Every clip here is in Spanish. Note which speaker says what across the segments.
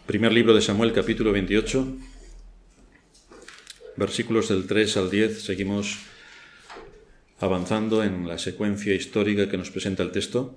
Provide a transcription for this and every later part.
Speaker 1: Primer libro de Samuel, capítulo 28, versículos del 3 al 10. Seguimos avanzando en la secuencia histórica que nos presenta el texto.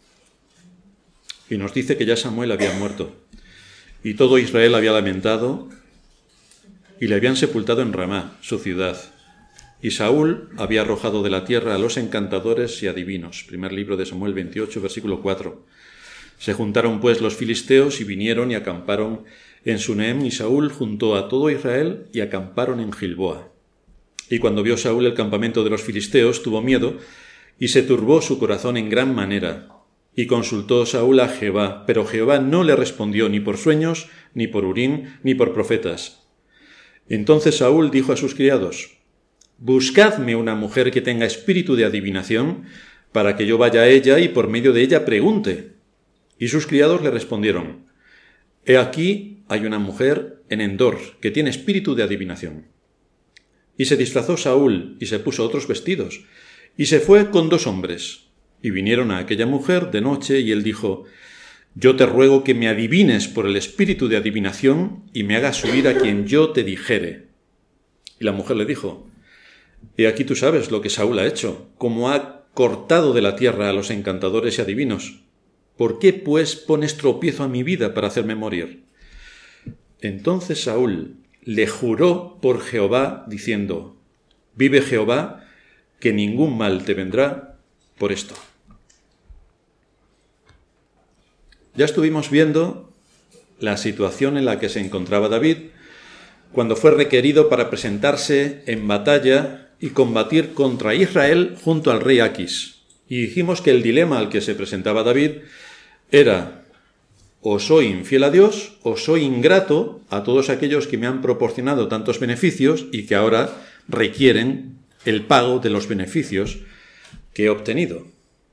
Speaker 1: Y nos dice que ya Samuel había muerto, y todo Israel había lamentado, y le habían sepultado en Ramá, su ciudad. Y Saúl había arrojado de la tierra a los encantadores y adivinos. Primer libro de Samuel 28, versículo 4. Se juntaron pues los filisteos y vinieron y acamparon en Sunem, y Saúl juntó a todo Israel y acamparon en Gilboa. Y cuando vio Saúl el campamento de los filisteos, tuvo miedo y se turbó su corazón en gran manera. Y consultó Saúl a Jehová, pero Jehová no le respondió ni por sueños, ni por Urim, ni por profetas. Entonces Saúl dijo a sus criados: «Buscadme una mujer que tenga espíritu de adivinación, para que yo vaya a ella y por medio de ella pregunte». Y sus criados le respondieron: «He aquí hay una mujer en Endor que tiene espíritu de adivinación». Y se disfrazó Saúl y se puso otros vestidos, y se fue con 2 hombres. Y vinieron a aquella mujer de noche, y él dijo: «Yo te ruego que me adivines por el espíritu de adivinación, y me hagas subir a quien yo te dijere». Y la mujer le dijo: «He aquí tú sabes lo que Saúl ha hecho, cómo ha cortado de la tierra a los encantadores y adivinos. ¿Por qué, pues, pones tropiezo a mi vida para hacerme morir?». Entonces Saúl le juró por Jehová, diciendo: «Vive Jehová, que ningún mal te vendrá por esto». Ya estuvimos viendo la situación en la que se encontraba David cuando fue requerido para presentarse en batalla y combatir contra Israel junto al rey Aquis. Y dijimos que el dilema al que se presentaba David era: o soy infiel a Dios, o soy ingrato a todos aquellos que me han proporcionado tantos beneficios y que ahora requieren el pago de los beneficios que he obtenido.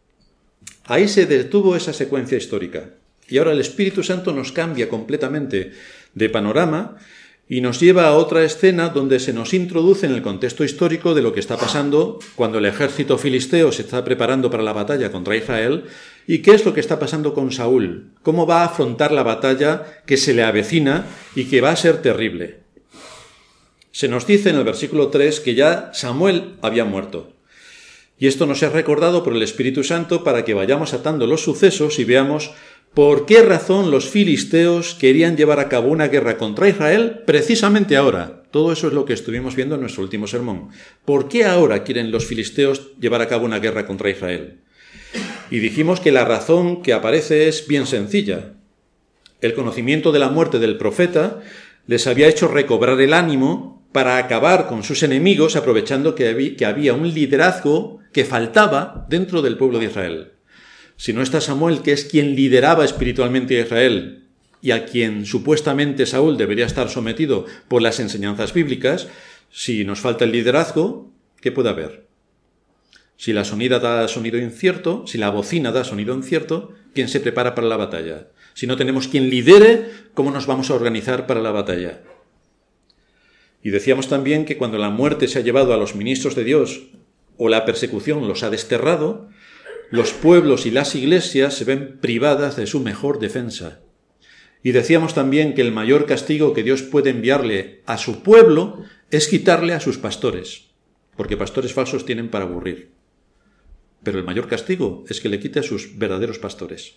Speaker 1: Ahí se detuvo esa secuencia histórica. Y ahora el Espíritu Santo nos cambia completamente de panorama y nos lleva a otra escena donde se nos introduce en el contexto histórico de lo que está pasando cuando el ejército filisteo se está preparando para la batalla contra Israel. ¿Y qué es lo que está pasando con Saúl? ¿Cómo va a afrontar la batalla que se le avecina y que va a ser terrible? Se nos dice en el versículo 3 que ya Samuel había muerto. Y esto nos es recordado por el Espíritu Santo para que vayamos atando los sucesos y veamos por qué razón los filisteos querían llevar a cabo una guerra contra Israel precisamente ahora. Todo eso es lo que estuvimos viendo en nuestro último sermón. ¿Por qué ahora quieren los filisteos llevar a cabo una guerra contra Israel? Y dijimos que la razón que aparece es bien sencilla. El conocimiento de la muerte del profeta les había hecho recobrar el ánimo para acabar con sus enemigos, aprovechando que había un liderazgo que faltaba dentro del pueblo de Israel. Si no está Samuel, que es quien lideraba espiritualmente a Israel y a quien supuestamente Saúl debería estar sometido por las enseñanzas bíblicas, si nos falta el liderazgo, ¿qué puede haber? Si la sonida da sonido incierto, si la bocina da sonido incierto, ¿quién se prepara para la batalla? Si no tenemos quien lidere, ¿cómo nos vamos a organizar para la batalla? Y decíamos también que cuando la muerte se ha llevado a los ministros de Dios o la persecución los ha desterrado, los pueblos y las iglesias se ven privadas de su mejor defensa. Y decíamos también que el mayor castigo que Dios puede enviarle a su pueblo es quitarle a sus pastores, porque pastores falsos tienen para aburrir. Pero el mayor castigo es que le quite a sus verdaderos pastores.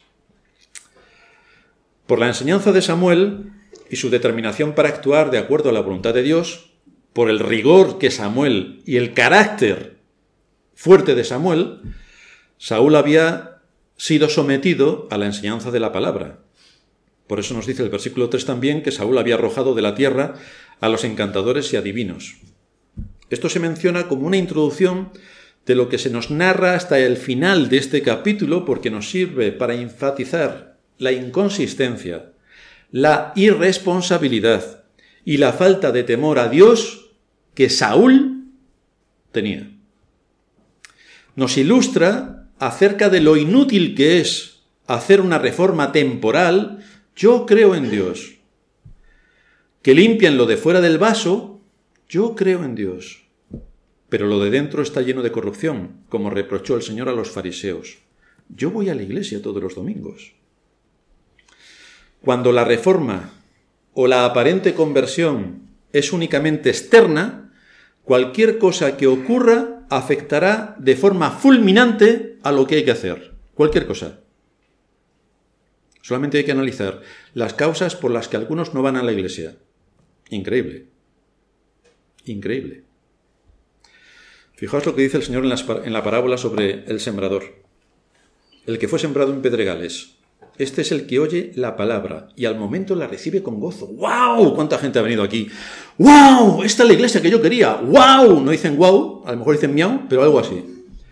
Speaker 1: Por la enseñanza de Samuel y su determinación para actuar de acuerdo a la voluntad de Dios, por el rigor que Samuel y el carácter fuerte de Samuel, Saúl había sido sometido a la enseñanza de la palabra. Por eso nos dice el versículo 3 también que Saúl había arrojado de la tierra a los encantadores y adivinos. Esto se menciona como una introducción de lo que se nos narra hasta el final de este capítulo, porque nos sirve para enfatizar la inconsistencia, la irresponsabilidad y la falta de temor a Dios que Saúl tenía. Nos ilustra acerca de lo inútil que es hacer una reforma temporal. Yo creo en Dios. Que limpian lo de fuera del vaso, yo creo en Dios. Pero lo de dentro está lleno de corrupción, como reprochó el Señor a los fariseos. Yo voy a la iglesia todos los domingos. Cuando la reforma o la aparente conversión es únicamente externa, cualquier cosa que ocurra afectará de forma fulminante a lo que hay que hacer. Cualquier cosa. Solamente hay que analizar las causas por las que algunos no van a la iglesia. Increíble. Increíble. Fijaos lo que dice el Señor en la parábola sobre el sembrador. El que fue sembrado en pedregales. Este es el que oye la palabra y al momento la recibe con gozo. ¡Wow! ¿Cuánta gente ha venido aquí? ¡Wow! Esta es la iglesia que yo quería. ¡Wow! No dicen wow, a lo mejor dicen miau, pero algo así.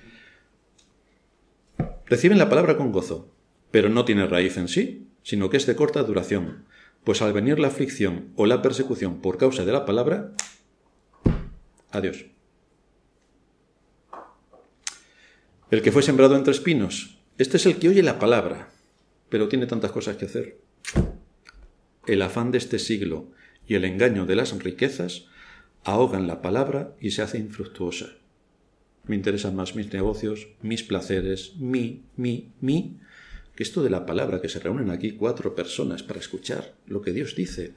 Speaker 1: Reciben la palabra con gozo, pero no tiene raíz en sí, sino que es de corta duración. Pues al venir la aflicción o la persecución por causa de la palabra, adiós. El que fue sembrado entre espinos. Este es el que oye la palabra, pero tiene tantas cosas que hacer. El afán de este siglo y el engaño de las riquezas ahogan la palabra y se hace infructuosa. Me interesan más mis negocios, mis placeres, que esto de la palabra, que se reúnen aquí 4 personas para escuchar lo que Dios dice.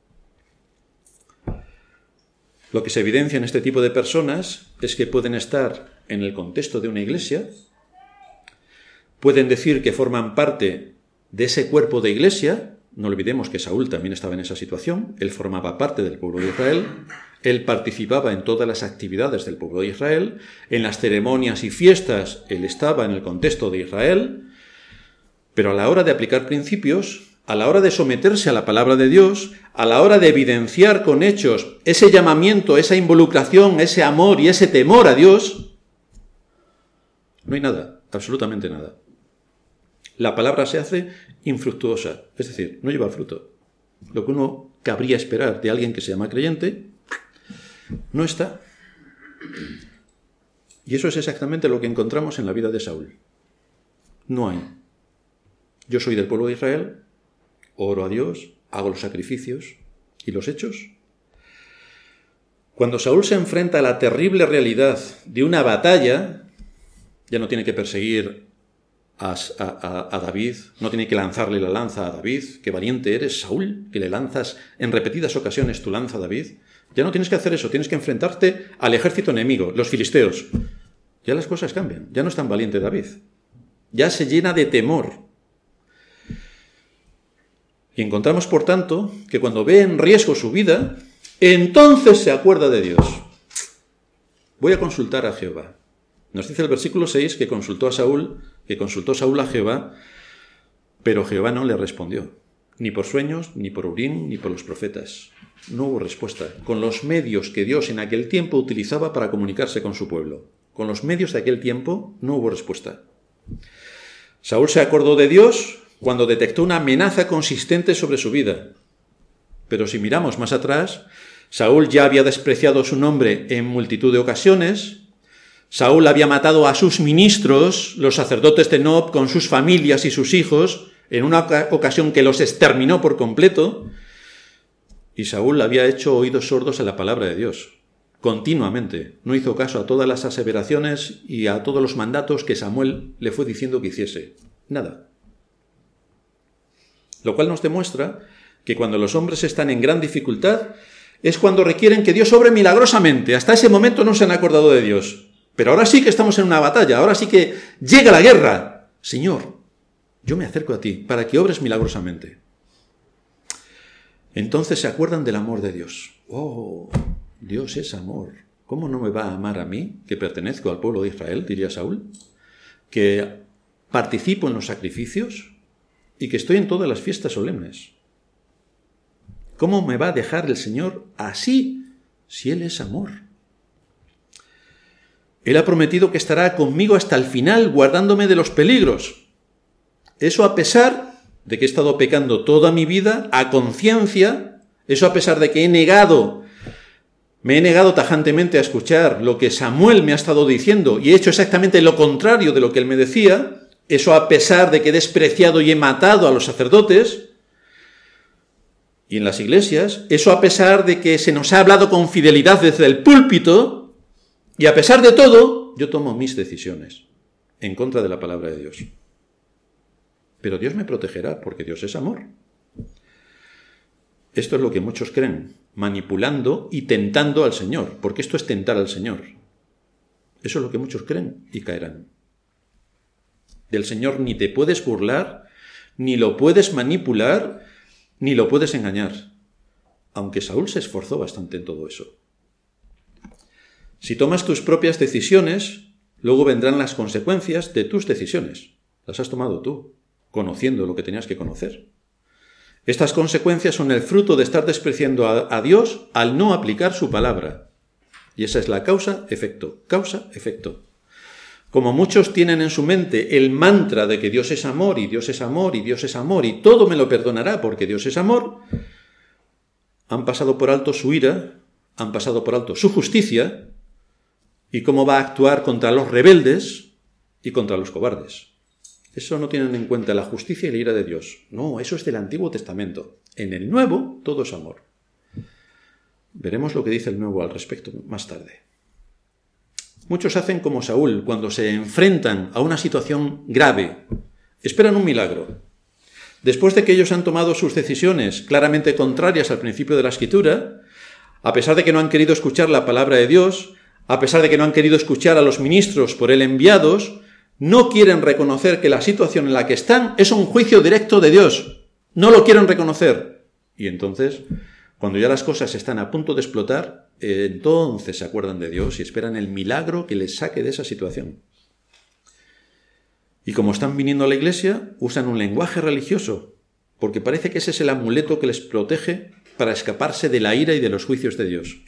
Speaker 1: Lo que se evidencia en este tipo de personas es que pueden estar en el contexto de una iglesia, pueden decir que forman parte de ese cuerpo de iglesia. No olvidemos que Saúl también estaba en esa situación. Él formaba parte del pueblo de Israel, él participaba en todas las actividades del pueblo de Israel, en las ceremonias y fiestas él estaba en el contexto de Israel, pero a la hora de aplicar principios, a la hora de someterse a la palabra de Dios, a la hora de evidenciar con hechos ese llamamiento, esa involucración, ese amor y ese temor a Dios, no hay nada, absolutamente nada. La palabra se hace infructuosa, es decir, no lleva fruto. Lo que uno cabría esperar de alguien que se llama creyente, no está. Y eso es exactamente lo que encontramos en la vida de Saúl. No hay. Yo soy del pueblo de Israel, oro a Dios, hago los sacrificios y los hechos. Cuando Saúl se enfrenta a la terrible realidad de una batalla, ya no tiene que perseguir a David, no tiene que lanzarle la lanza a David. Qué valiente eres, Saúl, que le lanzas en repetidas ocasiones tu lanza a David. Ya no tienes que hacer eso, tienes que enfrentarte al ejército enemigo, los filisteos. Ya las cosas cambian, ya no es tan valiente David. Ya se llena de temor. Y encontramos, por tanto, que cuando ve en riesgo su vida, entonces se acuerda de Dios. Voy a consultar a Jehová. Nos dice el versículo 6 que consultó Saúl a Jehová, pero Jehová no le respondió, ni por sueños, ni por Urim, ni por los profetas. No hubo respuesta, con los medios que Dios en aquel tiempo utilizaba para comunicarse con su pueblo. Con los medios de aquel tiempo no hubo respuesta. Saúl se acordó de Dios cuando detectó una amenaza consistente sobre su vida. Pero si miramos más atrás, Saúl ya había despreciado su nombre en multitud de ocasiones. Saúl había matado a sus ministros, los sacerdotes de Nob, con sus familias y sus hijos, en una ocasión que los exterminó por completo. Y Saúl había hecho oídos sordos a la palabra de Dios. Continuamente. No hizo caso a todas las aseveraciones y a todos los mandatos que Samuel le fue diciendo que hiciese. Nada. Lo cual nos demuestra que cuando los hombres están en gran dificultad es cuando requieren que Dios obre milagrosamente. Hasta ese momento no se han acordado de Dios. Pero ahora sí que estamos en una batalla, ahora sí que llega la guerra. Señor, yo me acerco a ti para que obres milagrosamente. Entonces se acuerdan del amor de Dios. Oh, Dios es amor. ¿Cómo no me va a amar a mí, que pertenezco al pueblo de Israel, diría Saúl? Que participo en los sacrificios y que estoy en todas las fiestas solemnes. ¿Cómo me va a dejar el Señor así si Él es amor? Él ha prometido que estará conmigo hasta el final, guardándome de los peligros. Eso a pesar de que he estado pecando toda mi vida a conciencia, eso a pesar de que me he negado tajantemente a escuchar lo que Samuel me ha estado diciendo y he hecho exactamente lo contrario de lo que él me decía, eso a pesar de que he despreciado y he matado a los sacerdotes y en las iglesias, eso a pesar de que se nos ha hablado con fidelidad desde el púlpito y a pesar de todo, yo tomo mis decisiones en contra de la palabra de Dios. Pero Dios me protegerá porque Dios es amor. Esto es lo que muchos creen, manipulando y tentando al Señor, porque esto es tentar al Señor. Eso es lo que muchos creen y caerán. Del Señor ni te puedes burlar, ni lo puedes manipular, ni lo puedes engañar. Aunque Saúl se esforzó bastante en todo eso. Si tomas tus propias decisiones, luego vendrán las consecuencias de tus decisiones. Las has tomado tú, conociendo lo que tenías que conocer. Estas consecuencias son el fruto de estar despreciando a Dios al no aplicar su palabra. Y esa es la causa-efecto. Causa-efecto. Como muchos tienen en su mente el mantra de que Dios es amor, y Dios es amor, y Dios es amor, y todo me lo perdonará porque Dios es amor, han pasado por alto su ira, han pasado por alto su justicia, y cómo va a actuar contra los rebeldes y contra los cobardes. Eso no tienen en cuenta la justicia y la ira de Dios. No, eso es del Antiguo Testamento. En el Nuevo, todo es amor. Veremos lo que dice el Nuevo al respecto más tarde. Muchos hacen como Saúl cuando se enfrentan a una situación grave. Esperan un milagro. Después de que ellos han tomado sus decisiones claramente contrarias al principio de la Escritura, a pesar de que no han querido escuchar la palabra de Dios, a pesar de que no han querido escuchar a los ministros por él enviados, no quieren reconocer que la situación en la que están es un juicio directo de Dios. No lo quieren reconocer. Y entonces, cuando ya las cosas están a punto de explotar, entonces se acuerdan de Dios y esperan el milagro que les saque de esa situación. Y como están viniendo a la iglesia, usan un lenguaje religioso, porque parece que ese es el amuleto que les protege para escaparse de la ira y de los juicios de Dios.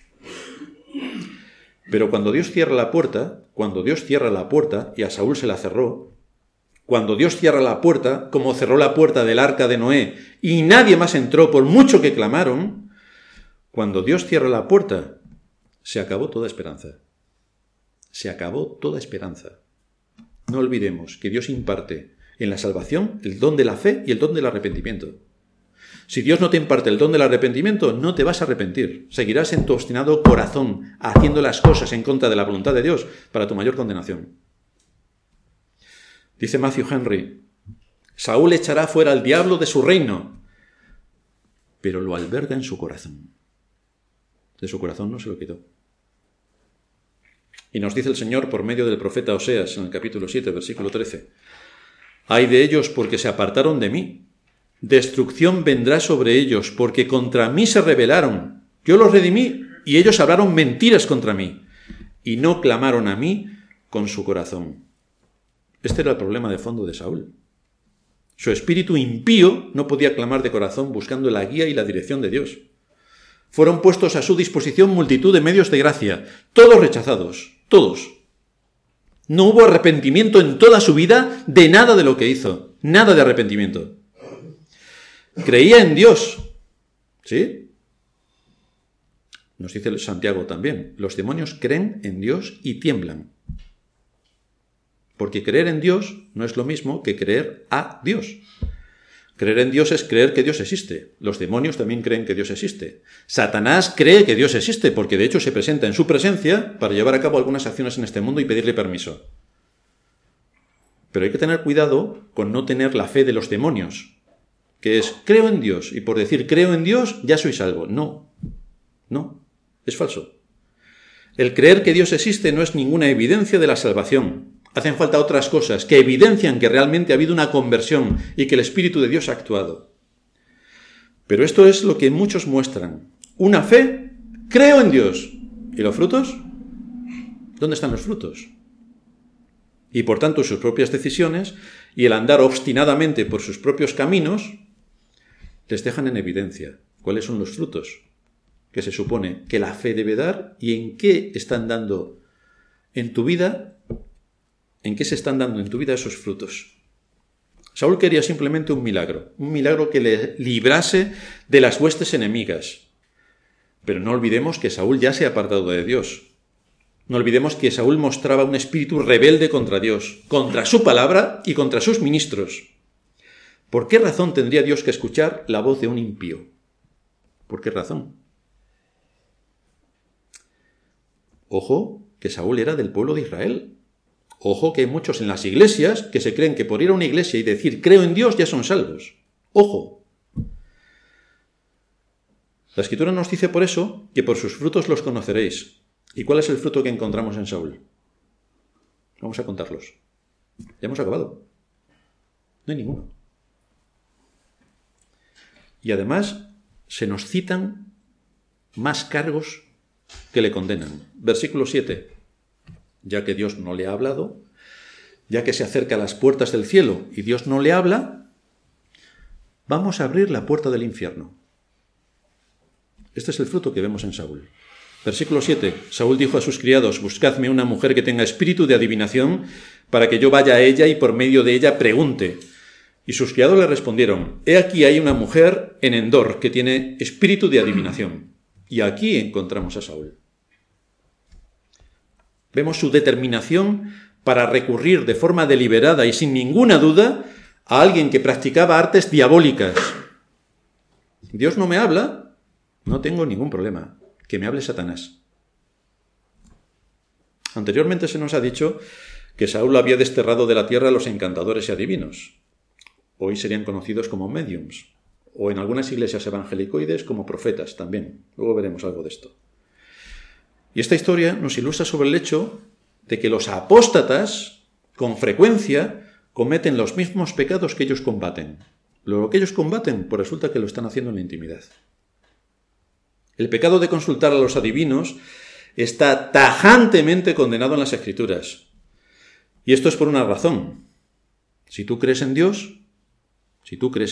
Speaker 1: Pero cuando Dios cierra la puerta, y a Saúl se la cerró, cuando Dios cierra la puerta, como cerró la puerta del arca de Noé, y nadie más entró por mucho que clamaron, cuando Dios cierra la puerta, se acabó toda esperanza. Se acabó toda esperanza. No olvidemos que Dios imparte en la salvación el don de la fe y el don del arrepentimiento. Si Dios no te imparte el don del arrepentimiento, no te vas a arrepentir. Seguirás en tu obstinado corazón, haciendo las cosas en contra de la voluntad de Dios para tu mayor condenación. Dice Matthew Henry, Saúl echará fuera al diablo de su reino, pero lo alberga en su corazón. De su corazón no se lo quitó. Y nos dice el Señor por medio del profeta Oseas en el capítulo 7, versículo 13. Ay de ellos porque se apartaron de mí. Destrucción vendrá sobre ellos, porque contra mí se rebelaron. Yo los redimí, y ellos hablaron mentiras contra mí, y no clamaron a mí con su corazón. Este era el problema de fondo de Saúl. Su espíritu impío no podía clamar de corazón buscando la guía y la dirección de Dios. Fueron puestos a su disposición multitud de medios de gracia, todos rechazados, todos. No hubo arrepentimiento en toda su vida de nada de lo que hizo, nada de arrepentimiento. Creía en Dios, ¿sí? Nos dice Santiago también, los demonios creen en Dios y tiemblan. Porque creer en Dios no es lo mismo que creer a Dios. Creer en Dios es creer que Dios existe. Los demonios también creen que Dios existe. Satanás cree que Dios existe, porque de hecho se presenta en su presencia para llevar a cabo algunas acciones en este mundo y pedirle permiso. Pero hay que tener cuidado con no tener la fe de los demonios, que es, creo en Dios, y por decir creo en Dios, ya soy salvo. No, es falso. El creer que Dios existe no es ninguna evidencia de la salvación. Hacen falta otras cosas que evidencian que realmente ha habido una conversión y que el Espíritu de Dios ha actuado. Pero esto es lo que muchos muestran. Una fe, creo en Dios. ¿Y los frutos? ¿Dónde están los frutos? Y por tanto sus propias decisiones y el andar obstinadamente por sus propios caminos les dejan en evidencia cuáles son los frutos que se supone que la fe debe dar y en qué están dando en tu vida, en qué se están dando en tu vida esos frutos. Saúl quería simplemente un milagro que le librase de las huestes enemigas. Pero no olvidemos que Saúl ya se ha apartado de Dios. No olvidemos que Saúl mostraba un espíritu rebelde contra Dios, contra su palabra y contra sus ministros. ¿Por qué razón tendría Dios que escuchar la voz de un impío? ¿Por qué razón? Ojo, que Saúl era del pueblo de Israel. Ojo, que hay muchos en las iglesias que se creen que por ir a una iglesia y decir creo en Dios ya son salvos. Ojo. La Escritura nos dice por eso que por sus frutos los conoceréis. ¿Y cuál es el fruto que encontramos en Saúl? Vamos a contarlos. Ya hemos acabado. No hay ninguno. Y además se nos citan más cargos que le condenan. Versículo 7. Ya que Dios no le ha hablado, ya que se acerca a las puertas del cielo y Dios no le habla, vamos a abrir la puerta del infierno. Este es el fruto que vemos en Saúl. Versículo 7. Saúl dijo a sus criados: buscadme una mujer que tenga espíritu de adivinación, para que yo vaya a ella y por medio de ella pregunte. Y sus criados le respondieron: he aquí hay una mujer en Endor que tiene espíritu de adivinación. Y aquí encontramos a Saúl. Vemos su determinación para recurrir de forma deliberada y sin ninguna duda a alguien que practicaba artes diabólicas. Dios no me habla, no tengo ningún problema. Que me hable Satanás. Anteriormente se nos ha dicho que Saúl había desterrado de la tierra a los encantadores y adivinos. Hoy serían conocidos como mediums, o en algunas iglesias evangelicoides como profetas también. Luego veremos algo de esto. Y esta historia nos ilustra sobre el hecho de que los apóstatas, con frecuencia, cometen los mismos pecados que ellos combaten. Lo que ellos combaten, pues resulta que lo están haciendo en la intimidad. El pecado de consultar a los adivinos está tajantemente condenado en las Escrituras. Y esto es por una razón. Si tú crees en Dios, si tú crees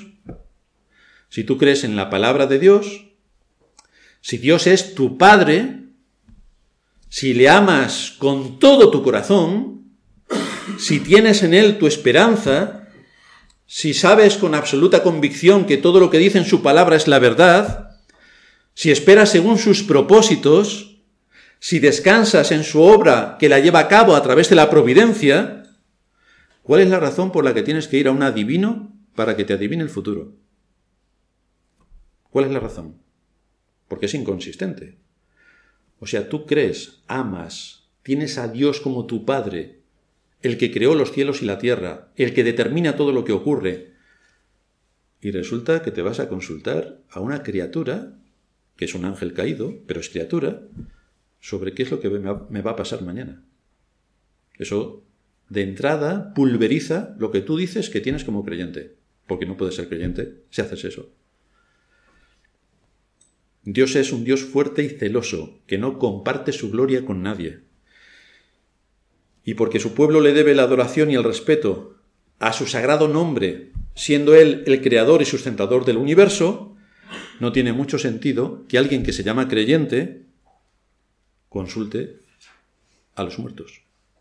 Speaker 1: en la palabra de Dios, si Dios es tu Padre, si le amas con todo tu corazón, si tienes en Él tu esperanza, si sabes con absoluta convicción que todo lo que dice en su palabra es la verdad, si esperas según sus propósitos, si descansas en su obra que la lleva a cabo a través de la providencia, ¿cuál es la razón por la que tienes que ir a un adivino para que te adivine el futuro? ¿Cuál es la razón? Porque es inconsistente. O sea, tú crees, amas, tienes a Dios como tu Padre, el que creó los cielos y la tierra, el que determina todo lo que ocurre, y resulta que te vas a consultar a una criatura que es un ángel caído, pero es criatura, sobre qué es lo que me va a pasar mañana. Eso, de entrada, pulveriza lo que tú dices que tienes como creyente, porque no puedes ser creyente si haces eso. Dios es un Dios fuerte y celoso, que no comparte su gloria con nadie. Y porque su pueblo le debe la adoración y el respeto a su sagrado nombre, siendo Él el creador y sustentador del universo, no tiene mucho sentido que alguien que se llama creyente consulte a los muertos.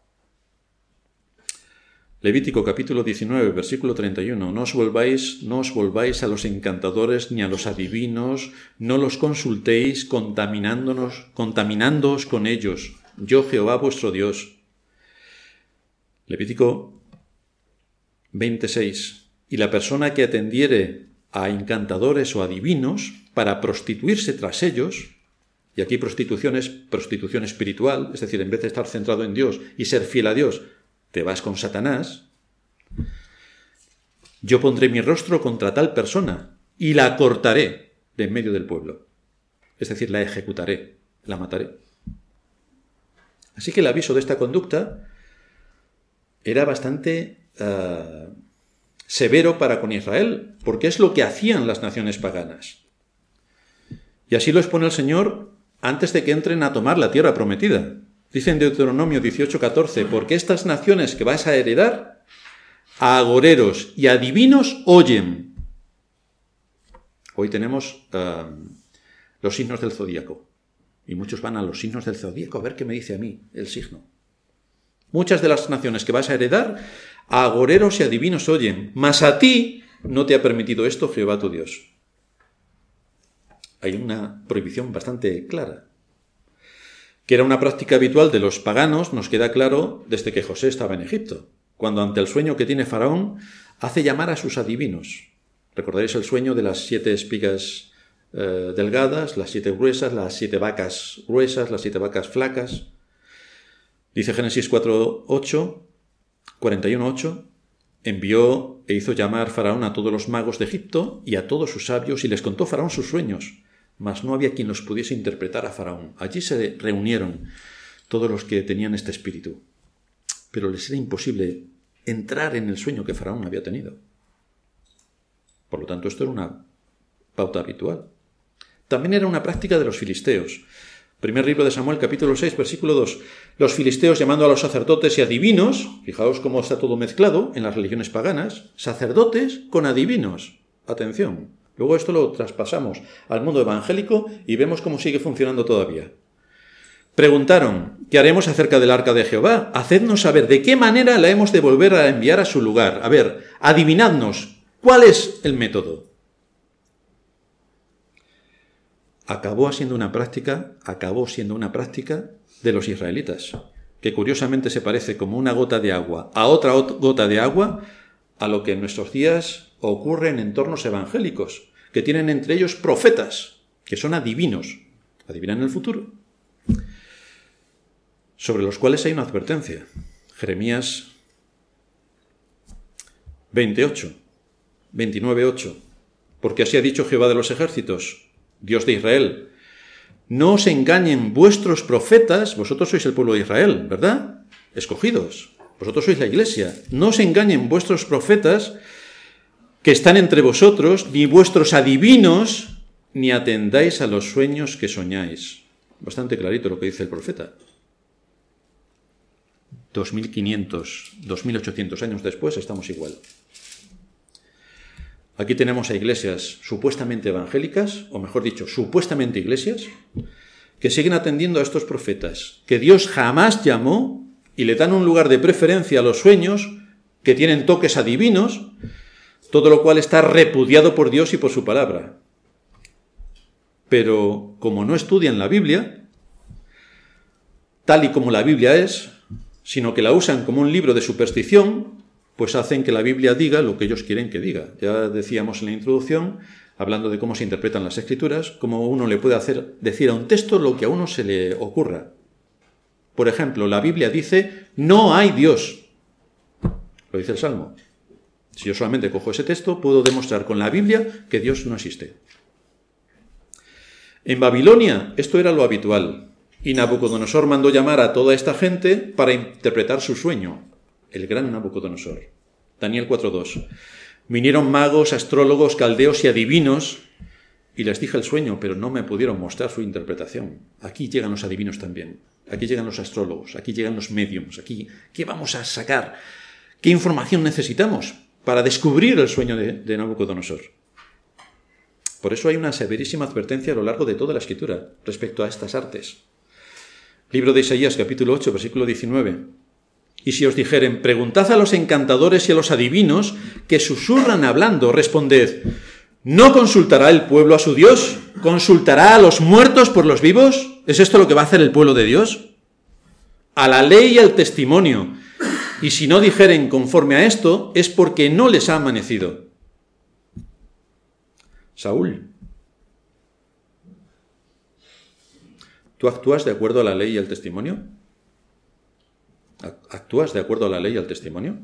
Speaker 1: Levítico capítulo 19, versículo 31. No os volváis a los encantadores ni a los adivinos, no los consultéis contaminándoos con ellos. Yo, Jehová vuestro Dios. Levítico 26. Y la persona que atendiere a encantadores o adivinos para prostituirse tras ellos, y aquí prostitución es prostitución espiritual, es decir, en vez de estar centrado en Dios y ser fiel a Dios, te vas con Satanás, yo pondré mi rostro contra tal persona y la cortaré de en medio del pueblo. Es decir, la ejecutaré, la mataré. Así que el aviso de esta conducta era bastante severo para con Israel, porque es lo que hacían las naciones paganas. Y así lo expone el Señor antes de que entren a tomar la tierra prometida. Dice en Deuteronomio 18:14, porque estas naciones que vas a heredar, a agoreros y adivinos oyen. Hoy tenemos los signos del zodíaco, y muchos van a los signos del zodíaco a ver qué me dice a mí el signo. Muchas de las naciones que vas a heredar, a agoreros y adivinos oyen, mas a ti no te ha permitido esto Jehová tu Dios. Hay una prohibición bastante clara. Que era una práctica habitual de los paganos, nos queda claro desde que José estaba en Egipto, cuando ante el sueño que tiene Faraón, hace llamar a sus adivinos. Recordaréis el sueño de las 7 espigas delgadas, las 7 gruesas, las 7 vacas gruesas, las 7 vacas flacas. Dice Génesis 41:8, envió e hizo llamar Faraón a todos los magos de Egipto y a todos sus sabios, y les contó Faraón sus sueños. mas no había quien los pudiese interpretar a Faraón. Allí se reunieron todos los que tenían este espíritu, pero les era imposible entrar en el sueño que Faraón había tenido. Por lo tanto, esto era una pauta habitual. También era una práctica de los filisteos. Primer libro de Samuel, capítulo 6, versículo 2. Los filisteos llamando a los sacerdotes y adivinos, fijaos cómo está todo mezclado en las religiones paganas, sacerdotes con adivinos. Atención. Luego esto lo traspasamos al mundo evangélico y vemos cómo sigue funcionando todavía. Preguntaron, ¿qué haremos acerca del arca de Jehová? Hacednos saber de qué manera la hemos de volver a enviar a su lugar. A ver, adivinadnos, ¿cuál es el método? Acabó siendo una práctica de los israelitas, que curiosamente se parece como una gota de agua a otra gota de agua a lo que en nuestros días ocurre en entornos evangélicos, que tienen entre ellos profetas, que son adivinos, adivinan el futuro, sobre los cuales hay una advertencia. Jeremías 29:8. Porque así ha dicho Jehová de los ejércitos, Dios de Israel: no os engañen vuestros profetas, vosotros sois el pueblo de Israel, ¿verdad? Escogidos, vosotros sois la iglesia. No os engañen vuestros profetas que están entre vosotros, ni vuestros adivinos, ni atendáis a los sueños que soñáis. Bastante clarito lo que dice el profeta. 2.800 años después estamos igual. Aquí tenemos a iglesias supuestamente evangélicas, o mejor dicho, supuestamente iglesias, que siguen atendiendo a estos profetas, que Dios jamás llamó y le dan un lugar de preferencia a los sueños, que tienen toques adivinos, todo lo cual está repudiado por Dios y por su palabra. Pero como no estudian la Biblia, tal y como la Biblia es, sino que la usan como un libro de superstición, pues hacen que la Biblia diga lo que ellos quieren que diga. Ya decíamos en la introducción, hablando de cómo se interpretan las Escrituras, cómo uno le puede hacer decir a un texto lo que a uno se le ocurra. Por ejemplo, la Biblia dice, no hay Dios. Lo dice el Salmo. Si yo solamente cojo ese texto, puedo demostrar con la Biblia que Dios no existe. En Babilonia esto era lo habitual, y Nabucodonosor mandó llamar a toda esta gente para interpretar su sueño. El gran Nabucodonosor. Daniel 4:2. Vinieron magos, astrólogos, caldeos y adivinos, y les dije el sueño, pero no me pudieron mostrar su interpretación. Aquí llegan los adivinos también. Aquí llegan los astrólogos, aquí llegan los médiums. Aquí, ¿qué vamos a sacar? ¿Qué información necesitamos para descubrir el sueño de Nabucodonosor? Por eso hay una severísima advertencia a lo largo de toda la Escritura respecto a estas artes. Libro de Isaías, capítulo 8, versículo 19. Y si os dijeren, preguntad a los encantadores y a los adivinos que susurran hablando, responded, ¿no consultará el pueblo a su Dios? ¿Consultará a los muertos por los vivos? ¿Es esto lo que va a hacer el pueblo de Dios? A la ley y al testimonio. Y si no dijeren conforme a esto, es porque no les ha amanecido. Saúl, ¿tú actúas de acuerdo a la ley y al testimonio? ¿Actúas de acuerdo a la ley y al testimonio?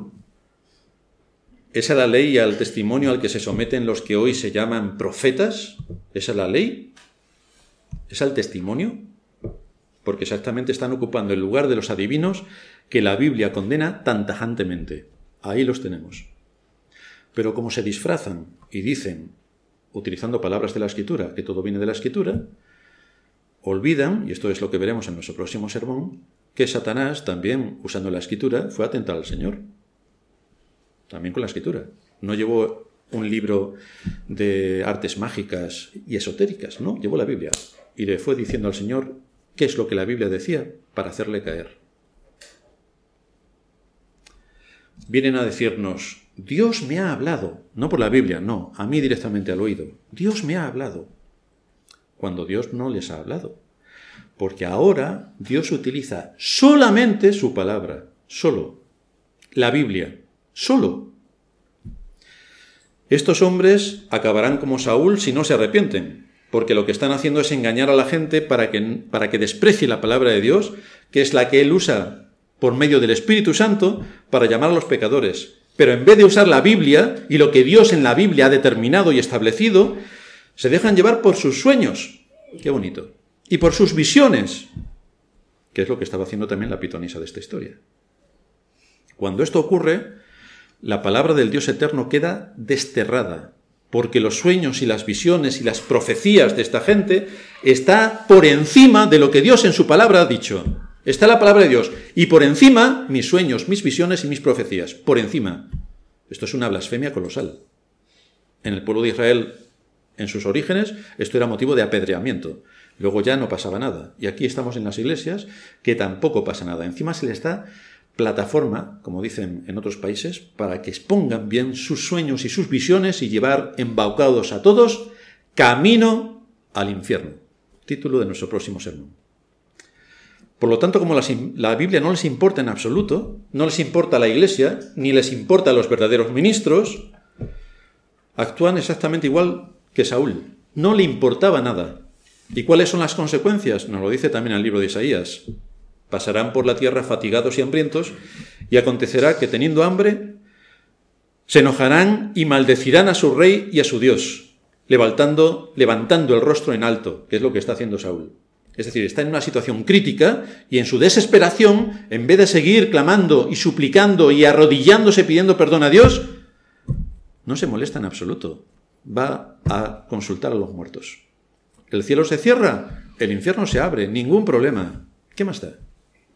Speaker 1: ¿Es a la ley y al testimonio al que se someten los que hoy se llaman profetas? ¿Es a la ley? ¿Es al testimonio? Porque exactamente están ocupando el lugar de los adivinos que la Biblia condena tan tajantemente. Ahí los tenemos. Pero como se disfrazan y dicen, utilizando palabras de la Escritura, que todo viene de la Escritura, olvidan, y esto es lo que veremos en nuestro próximo sermón, que Satanás también, usando la Escritura, fue a tentar al Señor. También con la Escritura. No llevó un libro de artes mágicas y esotéricas, no, llevó la Biblia. Y le fue diciendo al Señor qué es lo que la Biblia decía para hacerle caer. Vienen a decirnos, Dios me ha hablado, no por la Biblia, no, a mí directamente al oído. Dios me ha hablado, cuando Dios no les ha hablado. Porque ahora Dios utiliza solamente su palabra, solo, la Biblia, solo. Estos hombres acabarán como Saúl si no se arrepienten, porque lo que están haciendo es engañar a la gente para que desprecie la palabra de Dios, que es la que Él usa por medio del Espíritu Santo para llamar a los pecadores. Pero en vez de usar la Biblia y lo que Dios en la Biblia ha determinado y establecido, Se dejan llevar por sus sueños. Qué bonito. Y por sus visiones, que es lo que estaba haciendo también la pitonisa de esta historia. Cuando esto ocurre, la palabra del Dios eterno queda desterrada, porque los sueños y las visiones y las profecías de esta gente está por encima de lo que Dios en su palabra ha dicho. Está la palabra de Dios, y por encima mis sueños, mis visiones y mis profecías. Por encima. Esto es una blasfemia colosal. En el pueblo de Israel, en sus orígenes, esto era motivo de apedreamiento. Luego ya no pasaba nada. Y aquí estamos en las iglesias, que tampoco pasa nada. Encima se les da plataforma, como dicen en otros países, para que expongan bien sus sueños y sus visiones y llevar embaucados a todos camino al infierno. Título de nuestro próximo sermón. Por lo tanto, como la Biblia no les importa en absoluto, no les importa la iglesia, ni les importa a los verdaderos ministros, actúan exactamente igual que Saúl. No le importaba nada. ¿Y cuáles son las consecuencias? Nos lo dice también el libro de Isaías. Pasarán por la tierra fatigados y hambrientos, y acontecerá que teniendo hambre, se enojarán y maldecirán a su rey y a su Dios, levantando el rostro en alto, que es lo que está haciendo Saúl. Es decir, está en una situación crítica y en su desesperación, en vez de seguir clamando y suplicando y arrodillándose pidiendo perdón a Dios, no se molesta en absoluto. Va a consultar a los muertos. El cielo se cierra, el infierno se abre, ningún problema. ¿Qué más da?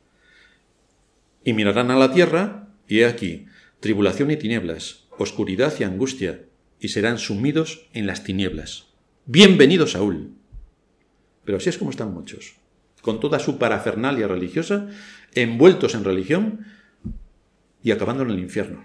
Speaker 1: Y mirarán a la tierra, y he aquí, tribulación y tinieblas, oscuridad y angustia, y serán sumidos en las tinieblas. Bienvenido Saúl. Pero así es como están muchos, con toda su parafernalia religiosa, envueltos en religión y acabando en el infierno.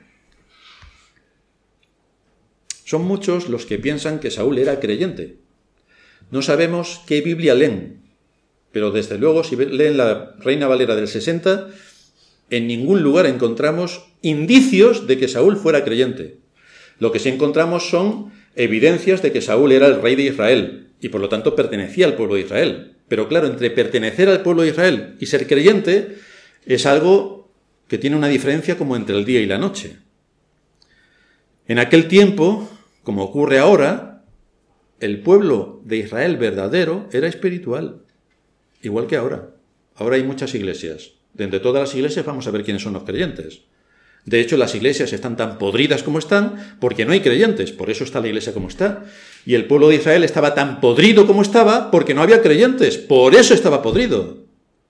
Speaker 1: Son muchos los que piensan que Saúl era creyente. No sabemos qué Biblia leen, pero desde luego si leen la Reina Valera del 60, en ningún lugar encontramos indicios de que Saúl fuera creyente. Lo que sí encontramos son evidencias de que Saúl era el rey de Israel y por lo tanto pertenecía al pueblo de Israel. Pero claro, entre pertenecer al pueblo de Israel y ser creyente es algo que tiene una diferencia como entre el día y la noche. En aquel tiempo, como ocurre ahora, el pueblo de Israel verdadero era espiritual, igual que ahora. Ahora hay muchas iglesias. De entre todas las iglesias vamos a ver quiénes son los creyentes. De hecho, las iglesias están tan podridas como están porque no hay creyentes, por eso está la iglesia como está. Y el pueblo de Israel estaba tan podrido como estaba porque no había creyentes, por eso estaba podrido.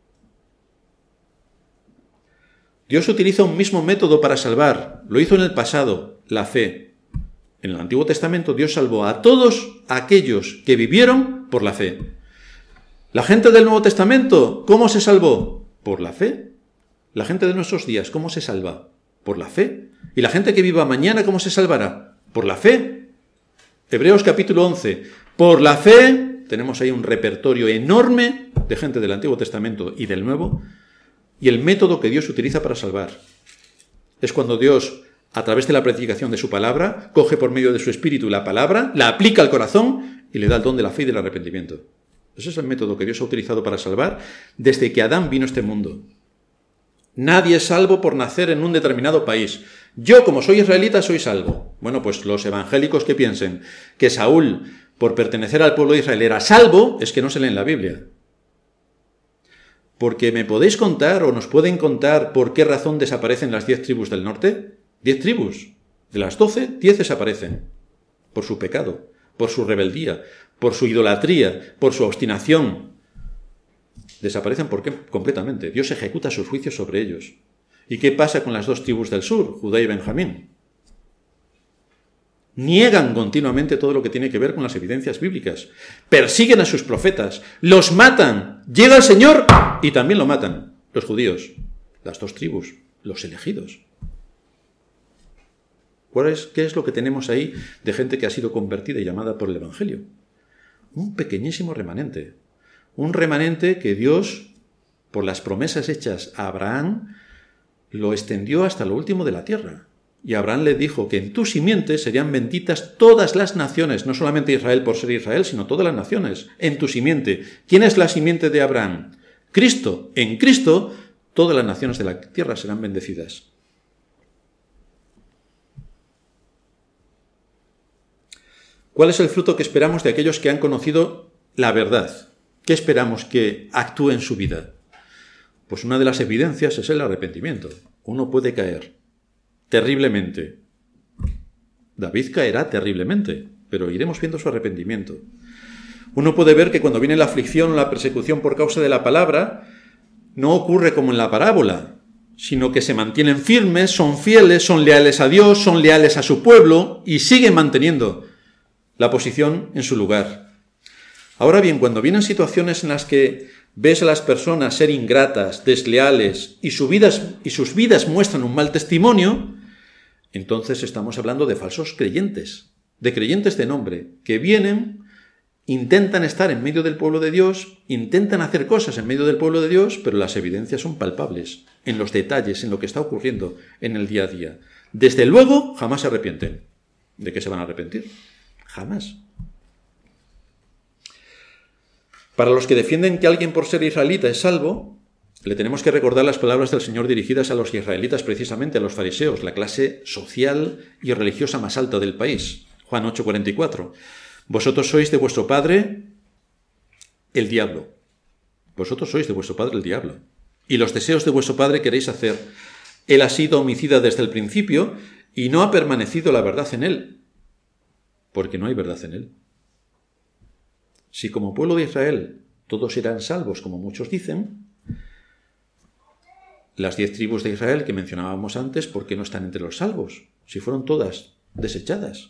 Speaker 1: Dios utiliza un mismo método para salvar. Lo hizo en el pasado, la fe. En el Antiguo Testamento Dios salvó a todos aquellos que vivieron por la fe. La gente del Nuevo Testamento, ¿cómo se salvó? Por la fe. La gente de nuestros días, ¿cómo se salva? Por la fe. ¿Y la gente que viva mañana, cómo se salvará? Por la fe. Hebreos capítulo 11. Por la fe, tenemos ahí un repertorio enorme de gente del Antiguo Testamento y del Nuevo, y el método que Dios utiliza para salvar. Es cuando Dios, a través de la predicación de su palabra, coge por medio de su espíritu la palabra, la aplica al corazón y le da el don de la fe y del arrepentimiento. Ese es el método que Dios ha utilizado para salvar desde que Adán vino a este mundo. Nadie es salvo por nacer en un determinado país. Yo, como soy israelita, soy salvo. Bueno, pues los evangélicos que piensen que Saúl, por pertenecer al pueblo de Israel, era salvo, es que no se leen la Biblia. Porque me podéis contar o nos pueden contar por qué razón desaparecen las 10 tribus del norte. 10 tribus. De las 12, 10 desaparecen. Por su pecado, por su rebeldía, por su idolatría, por su obstinación. Desaparecen completamente. Dios ejecuta sus juicios sobre ellos. ¿Y qué pasa con las 2 tribus del sur, Judá y Benjamín? Niegan continuamente todo lo que tiene que ver con las evidencias bíblicas. Persiguen a sus profetas, los matan. Llega el Señor y también lo matan. Los judíos, las 2 tribus, los elegidos. ¿Qué es lo que tenemos ahí de gente que ha sido convertida y llamada por el Evangelio? Un pequeñísimo remanente. Un remanente que Dios, por las promesas hechas a Abraham, lo extendió hasta lo último de la tierra. Y Abraham le dijo que en tu simiente serían benditas todas las naciones, no solamente Israel por ser Israel, sino todas las naciones. En tu simiente. ¿Quién es la simiente de Abraham? Cristo. En Cristo todas las naciones de la tierra serán bendecidas. ¿Cuál es el fruto que esperamos de aquellos que han conocido la verdad? ¿Qué esperamos que actúe en su vida? Pues una de las evidencias es el arrepentimiento. Uno puede caer terriblemente. David caerá terriblemente, pero iremos viendo su arrepentimiento. Uno puede ver que cuando viene la aflicción o la persecución por causa de la palabra, no ocurre como en la parábola, sino que se mantienen firmes, son fieles, son leales a Dios, son leales a su pueblo y siguen manteniendo la posición en su lugar. Ahora bien, cuando vienen situaciones en las que ves a las personas ser ingratas, desleales y sus vidas muestran un mal testimonio, entonces estamos hablando de falsos creyentes, de creyentes de nombre, que vienen, intentan estar en medio del pueblo de Dios, intentan hacer cosas en medio del pueblo de Dios, pero las evidencias son palpables, en los detalles, en lo que está ocurriendo en el día a día. Desde luego, jamás se arrepienten. ¿De qué se van a arrepentir? Jamás. Para los que defienden que alguien por ser israelita es salvo, le tenemos que recordar las palabras del Señor dirigidas a los israelitas, precisamente a los fariseos, la clase social y religiosa más alta del país. Juan 8:44. Vosotros sois de vuestro padre el diablo. Vosotros sois de vuestro padre el diablo. Y los deseos de vuestro padre queréis hacer. Él ha sido homicida desde el principio y no ha permanecido la verdad en él, porque no hay verdad en él. Si como pueblo de Israel todos serán salvos, como muchos dicen, las 10 tribus de Israel que mencionábamos antes, ¿por qué no están entre los salvos? Si fueron todas desechadas.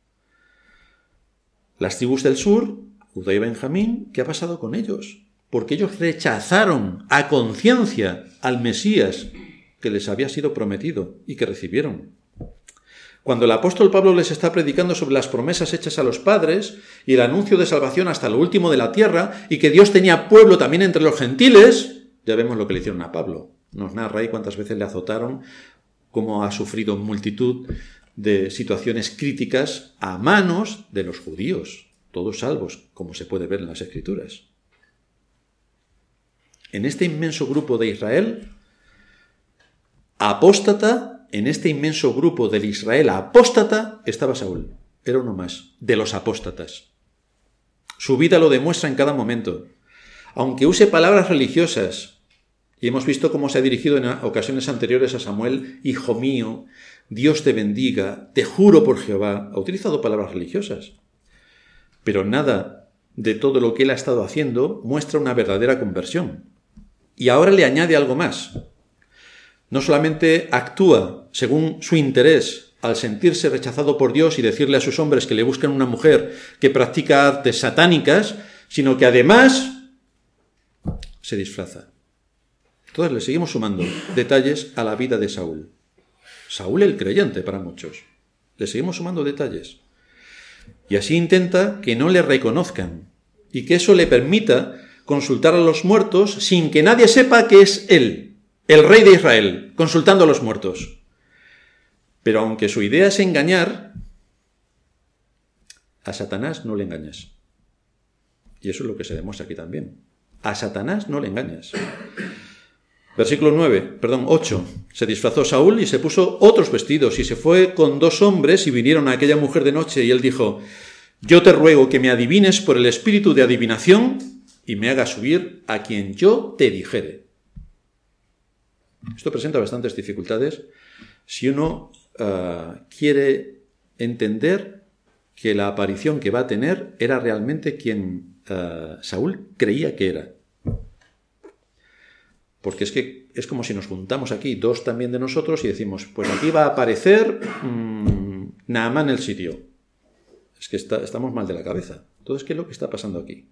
Speaker 1: Las tribus del sur, Judá y Benjamín, ¿qué ha pasado con ellos? Porque ellos rechazaron a conciencia al Mesías que les había sido prometido y que recibieron. Cuando el apóstol Pablo les está predicando sobre las promesas hechas a los padres y el anuncio de salvación hasta lo último de la tierra y que Dios tenía pueblo también entre los gentiles, ya vemos lo que le hicieron a Pablo. Nos narra ahí cuántas veces le azotaron, cómo ha sufrido multitud de situaciones críticas a manos de los judíos, todos salvos, como se puede ver en las Escrituras. En este inmenso grupo de Israel apóstata, en este inmenso grupo del Israel apóstata, estaba Saúl. Era uno más, de los apóstatas. Su vida lo demuestra en cada momento. Aunque use palabras religiosas, y hemos visto cómo se ha dirigido en ocasiones anteriores a Samuel, hijo mío, Dios te bendiga, te juro por Jehová, ha utilizado palabras religiosas. Pero nada de todo lo que él ha estado haciendo muestra una verdadera conversión. Y ahora le añade algo más. No solamente actúa según su interés al sentirse rechazado por Dios y decirle a sus hombres que le busquen una mujer que practica artes satánicas, sino que además se disfraza. Entonces le seguimos sumando detalles a la vida de Saúl. Saúl el creyente para muchos. Le seguimos sumando detalles. Y así intenta que no le reconozcan y que eso le permita consultar a los muertos sin que nadie sepa que es él, el rey de Israel, consultando a los muertos. Pero aunque su idea es engañar, a Satanás no le engañas. Y eso es lo que se demuestra aquí también. A Satanás no le engañas. Versículo 8. Se disfrazó Saúl y se puso otros vestidos y se fue con 2 hombres y vinieron a aquella mujer de noche y él dijo: yo te ruego que me adivines por el espíritu de adivinación y me hagas subir a quien yo te dijere. Esto presenta bastantes dificultades si uno quiere entender que la aparición que va a tener era realmente quien Saúl creía que era. Porque es que es como si nos juntamos aquí 2 también de nosotros y decimos, pues aquí va a aparecer Naamán el sirio. Es que estamos mal de la cabeza. Entonces, ¿qué es lo que está pasando aquí?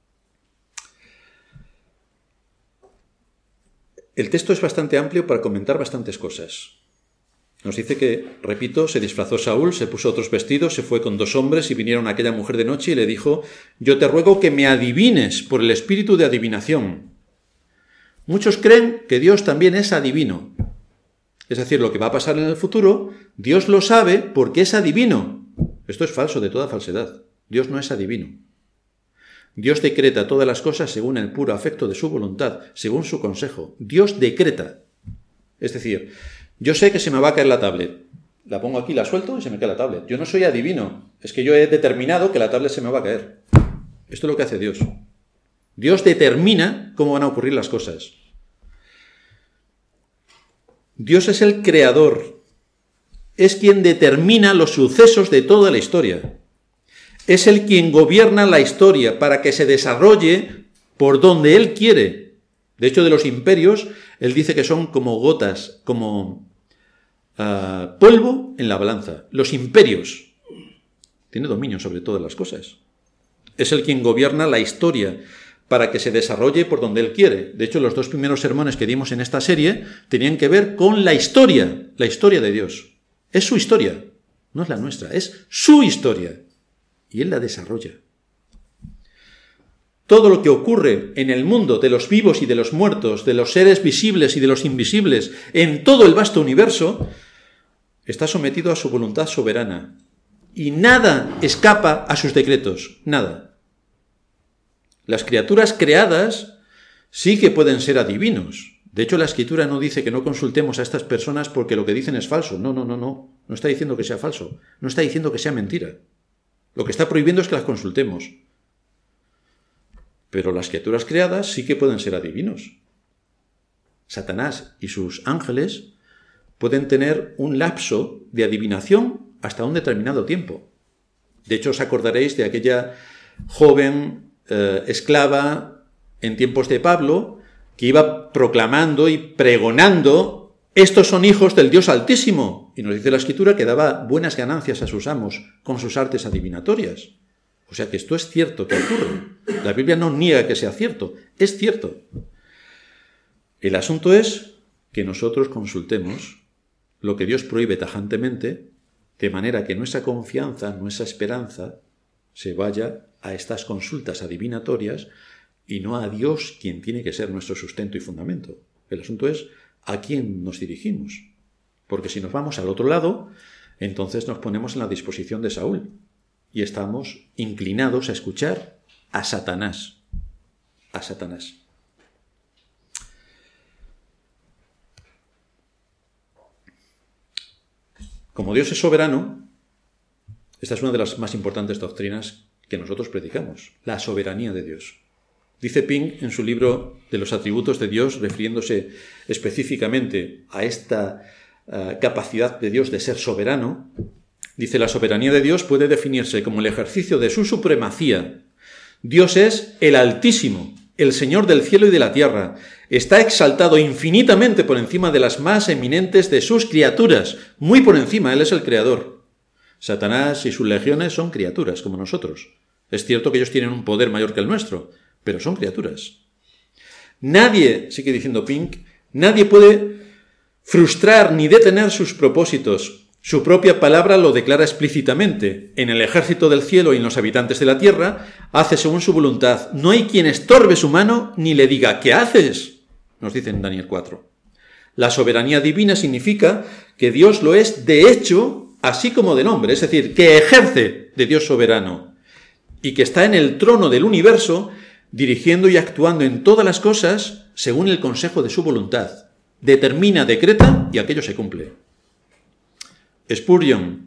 Speaker 1: El texto es bastante amplio para comentar bastantes cosas. Nos dice que, repito, se disfrazó Saúl, se puso otros vestidos, se fue con 2 hombres y vinieron a aquella mujer de noche y le dijo: yo te ruego que me adivines por el espíritu de adivinación. Muchos creen que Dios también es adivino. Es decir, lo que va a pasar en el futuro, Dios lo sabe porque es adivino. Esto es falso, de toda falsedad. Dios no es adivino. Dios decreta todas las cosas según el puro afecto de su voluntad, según su consejo. Dios decreta. Es decir, yo sé que se me va a caer la tablet La pongo aquí, la suelto y se me cae la tablet. Yo no soy adivino. Es que yo he determinado que la tablet se me va a caer. Esto es lo que hace Dios. Dios determina cómo van a ocurrir las cosas. Dios es el creador. Es quien determina los sucesos de toda la historia. Es el quien gobierna la historia para que se desarrolle por donde Él quiere. De hecho, de los imperios, Él dice que son como gotas, como polvo en la balanza. Los imperios. Tiene dominio sobre todas las cosas. Es el quien gobierna la historia para que se desarrolle por donde Él quiere. De hecho, los 2 primeros sermones que dimos en esta serie tenían que ver con la historia de Dios. Es su historia, no es la nuestra, es su historia. Y Él la desarrolla. Todo lo que ocurre en el mundo de los vivos y de los muertos, de los seres visibles y de los invisibles, en todo el vasto universo, está sometido a su voluntad soberana. Y nada escapa a sus decretos, nada. Las criaturas creadas sí que pueden ser adivinos. De hecho, la Escritura no dice que no consultemos a estas personas porque lo que dicen es falso. No. No está diciendo que sea falso. No está diciendo que sea mentira. Lo que está prohibiendo es que las consultemos. Pero las criaturas creadas sí que pueden ser adivinos. Satanás y sus ángeles pueden tener un lapso de adivinación hasta un determinado tiempo. De hecho, os acordaréis de aquella joven esclava en tiempos de Pablo que iba proclamando y pregonando: estos son hijos del Dios Altísimo. Y nos dice la Escritura que daba buenas ganancias a sus amos con sus artes adivinatorias. O sea que esto es cierto que ocurre. La Biblia no niega que sea cierto, es cierto. El asunto es que nosotros consultemos lo que Dios prohíbe tajantemente, de manera que nuestra confianza, nuestra esperanza, se vaya a estas consultas adivinatorias y no a Dios, quien tiene que ser nuestro sustento y fundamento. El asunto es a quién nos dirigimos. Porque si nos vamos al otro lado, entonces nos ponemos en la disposición de Saúl y estamos inclinados a escuchar a Satanás. A Satanás. Como Dios es soberano, esta es una de las más importantes doctrinas que nosotros predicamos, la soberanía de Dios. Dice Pink en su libro de los atributos de Dios, refiriéndose específicamente a esta capacidad de Dios de ser soberano, dice: la soberanía de Dios puede definirse como el ejercicio de su supremacía. Dios es el Altísimo, el Señor del cielo y de la tierra. Está exaltado infinitamente por encima de las más eminentes de sus criaturas, muy por encima. Él es el Creador. Satanás y sus legiones son criaturas, como nosotros. Es cierto que ellos tienen un poder mayor que el nuestro, pero son criaturas. Nadie, sigue diciendo Pink, nadie puede frustrar ni detener sus propósitos. Su propia palabra lo declara explícitamente. En el ejército del cielo y en los habitantes de la tierra, hace según su voluntad. No hay quien estorbe su mano ni le diga: ¿qué haces?, nos dice en Daniel 4. La soberanía divina significa que Dios lo es de hecho, así como de nombre, es decir, que ejerce de Dios soberano y que está en el trono del universo, dirigiendo y actuando en todas las cosas según el consejo de su voluntad. Determina, decreta y aquello se cumple. Spurgeon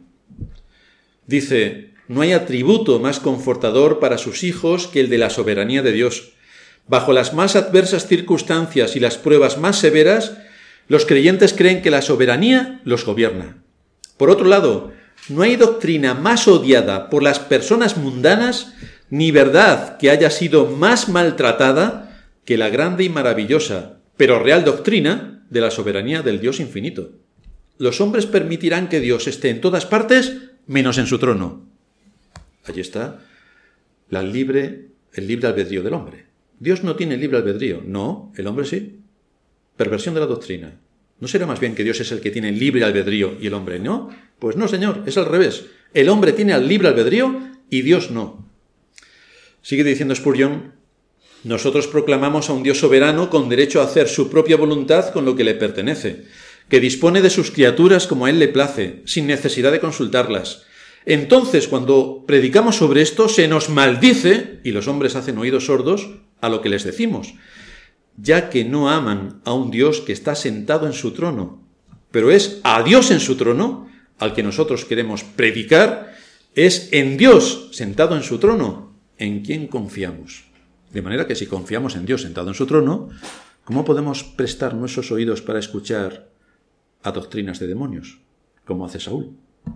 Speaker 1: dice: no hay atributo más confortador para sus hijos que el de la soberanía de Dios. Bajo las más adversas circunstancias y las pruebas más severas, los creyentes creen que la soberanía los gobierna. Por otro lado, no hay doctrina más odiada por las personas mundanas, ni verdad que haya sido más maltratada que la grande y maravillosa, pero real doctrina de la soberanía del Dios infinito. Los hombres permitirán que Dios esté en todas partes, menos en su trono. Allí está el libre albedrío del hombre. Dios no tiene libre albedrío. No, el hombre sí. Perversión de la doctrina. ¿No será más bien que Dios es el que tiene libre albedrío y el hombre no? Pues no, señor, es al revés. El hombre tiene el libre albedrío y Dios no. Sigue diciendo Spurgeon: nosotros proclamamos a un Dios soberano con derecho a hacer su propia voluntad con lo que le pertenece, que dispone de sus criaturas como a él le place, sin necesidad de consultarlas. Entonces, cuando predicamos sobre esto, se nos maldice, y los hombres hacen oídos sordos a lo que les decimos, ya que no aman a un Dios que está sentado en su trono, pero es a Dios en su trono al que nosotros queremos predicar es en Dios, sentado en su trono, en quien confiamos. De manera que si confiamos en Dios sentado en su trono, ¿cómo podemos prestar nuestros oídos para escuchar a doctrinas de demonios, como hace Saúl?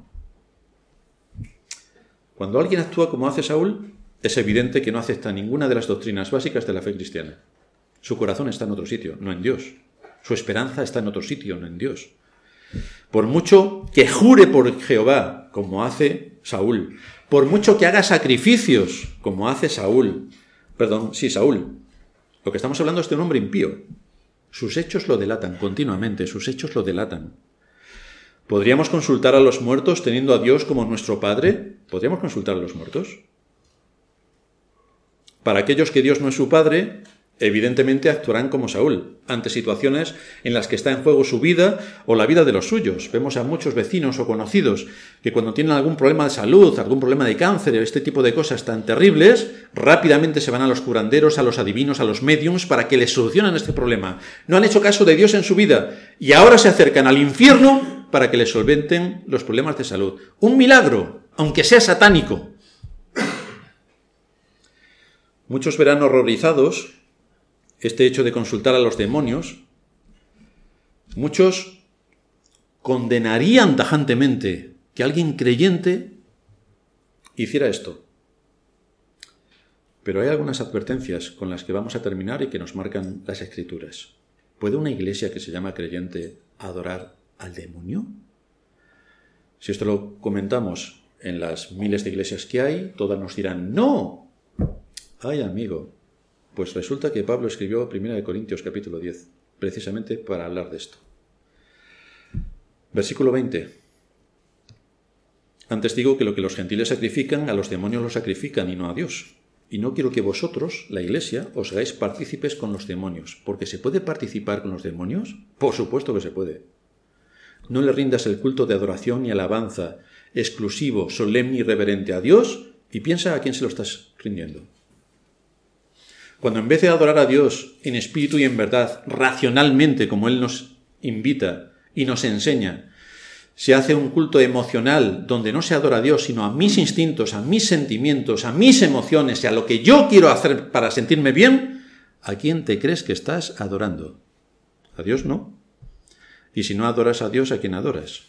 Speaker 1: Cuando alguien actúa como hace Saúl, es evidente que no acepta ninguna de las doctrinas básicas de la fe cristiana. Su corazón está en otro sitio, no en Dios. Su esperanza está en otro sitio, no en Dios. Por mucho que jure por Jehová, como hace Saúl, por mucho que haga sacrificios, como hace Saúl, Saúl. Lo que estamos hablando es de un hombre impío. Sus hechos lo delatan continuamente, sus hechos lo delatan. ¿Podríamos consultar a los muertos teniendo a Dios como nuestro Padre? ¿Podríamos consultar a los muertos? Para aquellos que Dios no es su Padre, evidentemente actuarán como Saúl, ante situaciones en las que está en juego su vida o la vida de los suyos. Vemos a muchos vecinos o conocidos que cuando tienen algún problema de salud, algún problema de cáncer, este tipo de cosas tan terribles, rápidamente se van a los curanderos, a los adivinos, a los médiums para que les solucionen este problema. No han hecho caso de Dios en su vida y ahora se acercan al infierno para que les solventen los problemas de salud. Un milagro, aunque sea satánico. Muchos verán horrorizados este hecho de consultar a los demonios. Muchos condenarían tajantemente que alguien creyente hiciera esto. Pero hay algunas advertencias con las que vamos a terminar y que nos marcan las Escrituras. ¿Puede una iglesia que se llama creyente adorar al demonio? Si esto lo comentamos en las miles de iglesias que hay, todas nos dirán ¡no! ¡Ay, amigo! Pues resulta que Pablo escribió 1 Corintios capítulo 10, precisamente para hablar de esto. Versículo 20. Antes digo que lo que los gentiles sacrifican, a los demonios lo sacrifican y no a Dios. Y no quiero que vosotros, la iglesia, os hagáis partícipes con los demonios. ¿Porque se puede participar con los demonios? Por supuesto que se puede. No le rindas el culto de adoración y alabanza exclusivo, solemne y reverente a Dios y piensa a quién se lo estás rindiendo. Cuando en vez de adorar a Dios en espíritu y en verdad, racionalmente, como Él nos invita y nos enseña, se hace un culto emocional donde no se adora a Dios, sino a mis instintos, a mis sentimientos, a mis emociones y a lo que yo quiero hacer para sentirme bien, ¿a quién te crees que estás adorando? ¿A Dios no? Y si no adoras a Dios, ¿a quién adoras?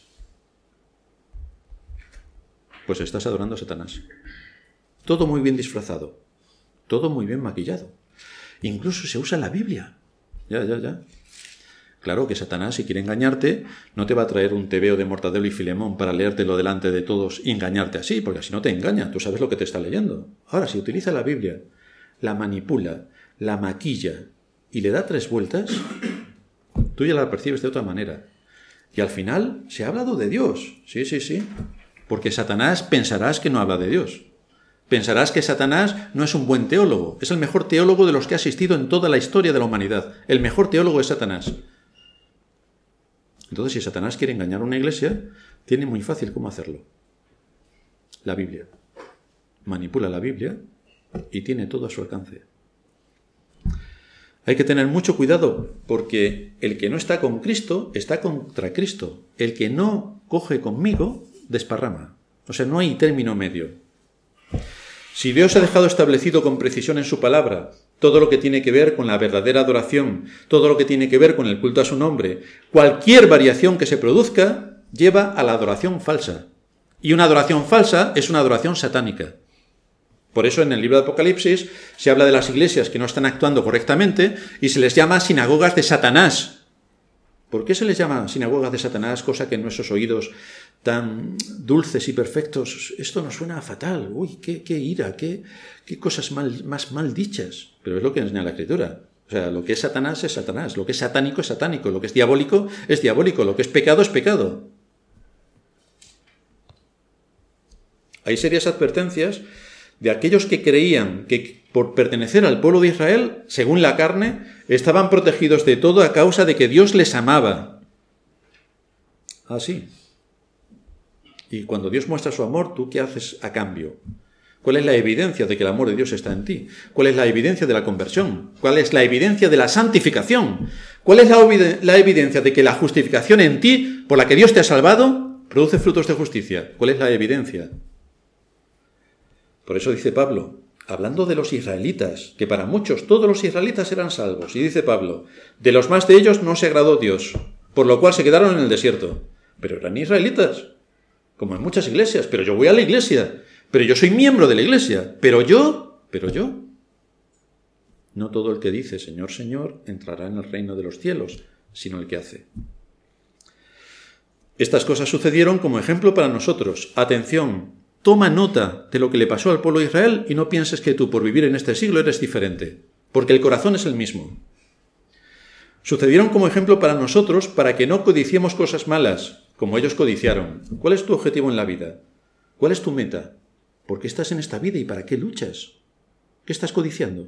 Speaker 1: Pues estás adorando a Satanás. Todo muy bien disfrazado, todo muy bien maquillado. Incluso se usa en la Biblia. Ya. Claro que Satanás, si quiere engañarte, no te va a traer un tebeo de Mortadelo y Filemón para leértelo delante de todos y engañarte así, porque así no te engaña, tú sabes lo que te está leyendo. Ahora, si utiliza la Biblia, la manipula, la maquilla y le da 3 vueltas, tú ya la percibes de otra manera. Y al final se ha hablado de Dios. Sí. Porque Satanás pensarás que no habla de Dios. Pensarás que Satanás no es un buen teólogo. Es el mejor teólogo de los que ha existido en toda la historia de la humanidad. El mejor teólogo es Satanás. Entonces, si Satanás quiere engañar a una iglesia, tiene muy fácil cómo hacerlo. La Biblia. Manipula la Biblia y tiene todo a su alcance. Hay que tener mucho cuidado porque el que no está con Cristo está contra Cristo. El que no coge conmigo desparrama. O sea, no hay término medio. Si Dios ha dejado establecido con precisión en su palabra todo lo que tiene que ver con la verdadera adoración, todo lo que tiene que ver con el culto a su nombre, cualquier variación que se produzca lleva a la adoración falsa. Y una adoración falsa es una adoración satánica. Por eso en el libro de Apocalipsis se habla de las iglesias que no están actuando correctamente y se les llama sinagogas de Satanás. ¿Por qué se les llama sinagogas de Satanás, cosa que en nuestros oídos tan dulces y perfectos, esto nos suena fatal? Uy, qué ira, qué cosas más mal dichas. Pero es lo que enseña la Escritura. O sea, lo que es Satanás, lo que es satánico, lo que es diabólico, lo que es pecado. Hay serias advertencias de aquellos que creían que por pertenecer al pueblo de Israel, según la carne, estaban protegidos de todo a causa de que Dios les amaba. Sí. Y cuando Dios muestra su amor, ¿tú qué haces a cambio? ¿Cuál es la evidencia de que el amor de Dios está en ti? ¿Cuál es la evidencia de la conversión? ¿Cuál es la evidencia de la santificación? ¿Cuál es la evidencia de que la justificación en ti, por la que Dios te ha salvado, produce frutos de justicia. ¿Cuál es la evidencia? Por eso dice Pablo, hablando de los israelitas, que para muchos todos los israelitas eran salvos, y dice Pablo, de los más de ellos no se agradó Dios, por lo cual se quedaron en el desierto. Pero eran israelitas, como en muchas iglesias, pero yo voy a la iglesia, pero yo soy miembro de la iglesia, pero yo. No todo el que dice Señor, Señor entrará en el reino de los cielos, sino el que hace. Estas cosas sucedieron como ejemplo para nosotros. Atención, toma nota de lo que le pasó al pueblo de Israel y no pienses que tú por vivir en este siglo eres diferente, porque el corazón es el mismo. Sucedieron como ejemplo para nosotros para que no codiciemos cosas malas, como ellos codiciaron. ¿Cuál es tu objetivo en la vida? ¿Cuál es tu meta? ¿Por qué estás en esta vida y para qué luchas? ¿Qué estás codiciando?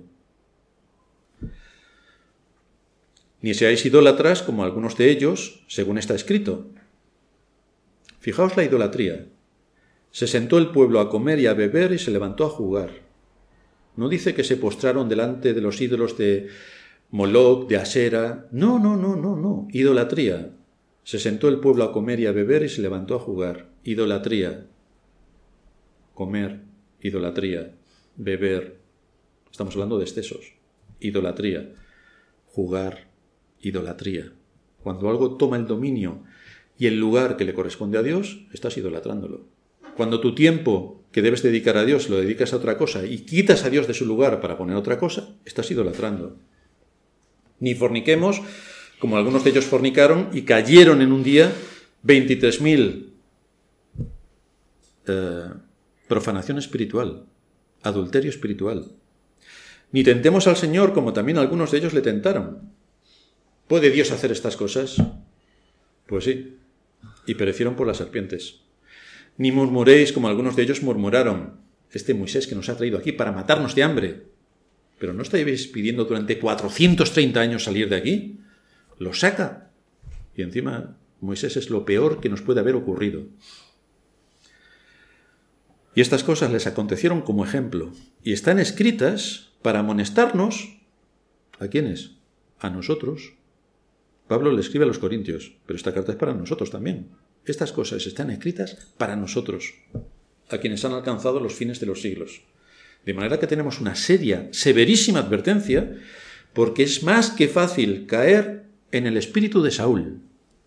Speaker 1: Ni seáis idólatras como algunos de ellos, según está escrito. Fijaos la idolatría. Se sentó el pueblo a comer y a beber y se levantó a jugar. No dice que se postraron delante de los ídolos de Moloc, de Asera. No. Idolatría. Se sentó el pueblo a comer y a beber y se levantó a jugar. Idolatría. Comer, idolatría, beber. Estamos hablando de excesos. Idolatría. Jugar, idolatría. Cuando algo toma el dominio y el lugar que le corresponde a Dios, estás idolatrándolo. Cuando tu tiempo que debes dedicar a Dios lo dedicas a otra cosa y quitas a Dios de su lugar para poner otra cosa, estás idolatrando. Ni forniquemos, como algunos de ellos fornicaron y cayeron en un día 23.000 profanación espiritual, adulterio espiritual. Ni tentemos al Señor como también algunos de ellos le tentaron. ¿Puede Dios hacer estas cosas? Pues sí, y perecieron por las serpientes. Ni murmuréis como algunos de ellos murmuraron. Este Moisés que nos ha traído aquí para matarnos de hambre. Pero ¿no estáis pidiendo durante 430 años salir de aquí? Lo saca. Y encima Moisés es lo peor que nos puede haber ocurrido. Y estas cosas les acontecieron como ejemplo. Y están escritas para amonestarnos. ¿A quiénes? A nosotros. Pablo le escribe a los Corintios, pero esta carta es para nosotros también. Estas cosas están escritas para nosotros, a quienes han alcanzado los fines de los siglos. De manera que tenemos una seria, severísima advertencia, porque es más que fácil caer en el espíritu de Saúl.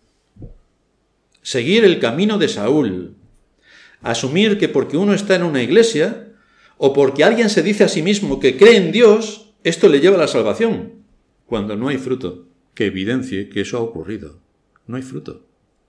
Speaker 1: Seguir el camino de Saúl. Asumir que porque uno está en una iglesia, o porque alguien se dice a sí mismo que cree en Dios, esto le lleva a la salvación, cuando no hay fruto que evidencie que eso ha ocurrido. No hay fruto.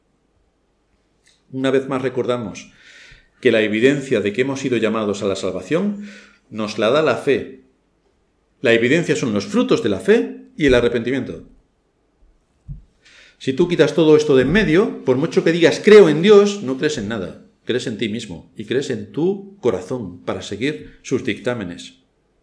Speaker 1: Una vez más recordamos que la evidencia de que hemos sido llamados a la salvación nos la da la fe. La evidencia son los frutos de la fe y el arrepentimiento. Si tú quitas todo esto de en medio, por mucho que digas creo en Dios, no crees en nada. Crees en ti mismo y crees en tu corazón para seguir sus dictámenes.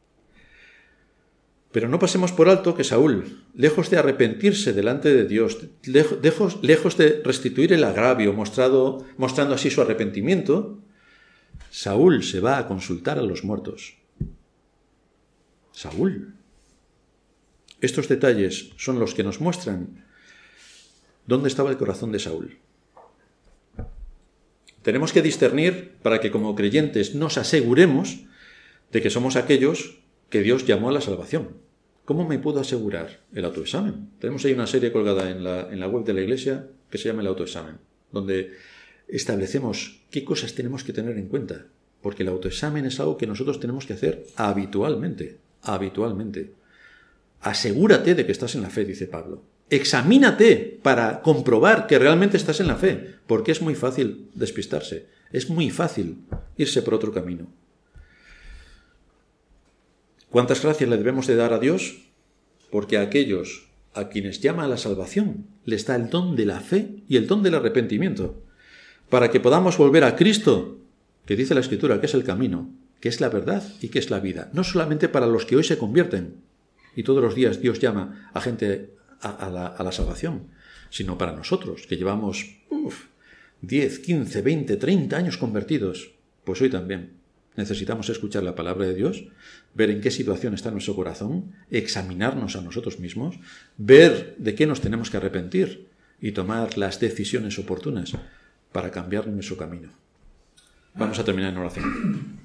Speaker 1: Pero no pasemos por alto que Saúl, lejos de arrepentirse delante de Dios, lejos de restituir el agravio mostrando así su arrepentimiento, Saúl se va a consultar a los muertos. Saúl. Estos detalles son los que nos muestran dónde estaba el corazón de Saúl. Tenemos que discernir para que como creyentes nos aseguremos de que somos aquellos que Dios llamó a la salvación. ¿Cómo me puedo asegurar? El autoexamen. Tenemos ahí una serie colgada en la web de la iglesia que se llama el autoexamen, donde establecemos qué cosas tenemos que tener en cuenta, porque el autoexamen es algo que nosotros tenemos que hacer habitualmente. Asegúrate de que estás en la fe, dice Pablo. Examínate para comprobar que realmente estás en la fe, porque es muy fácil despistarse, es muy fácil irse por otro camino. ¿Cuántas gracias le debemos de dar a Dios? Porque a aquellos a quienes llama a la salvación les da el don de la fe y el don del arrepentimiento, para que podamos volver a Cristo, que dice la Escritura que es el camino, que es la verdad y que es la vida. No solamente para los que hoy se convierten, y todos los días Dios llama a gente a la salvación, sino para nosotros, que llevamos 10, 15, 20, 30 años convertidos, pues hoy también. Necesitamos escuchar la palabra de Dios, ver en qué situación está nuestro corazón, examinarnos a nosotros mismos, ver de qué nos tenemos que arrepentir y tomar las decisiones oportunas para cambiar nuestro camino. Vamos a terminar en oración.